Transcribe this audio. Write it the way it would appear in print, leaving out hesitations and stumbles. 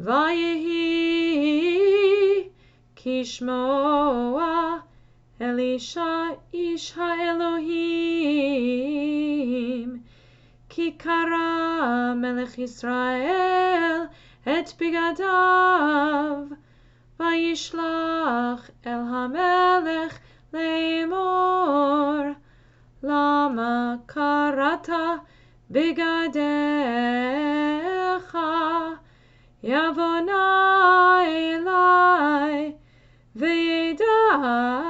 ויהי כשמוע אלישע איש האלוהים, כי קרע מלך ישראל את בגדיו, וישלח אל המלך לאמור, למה קרעת בגדיך? יבוא נא אלי וידע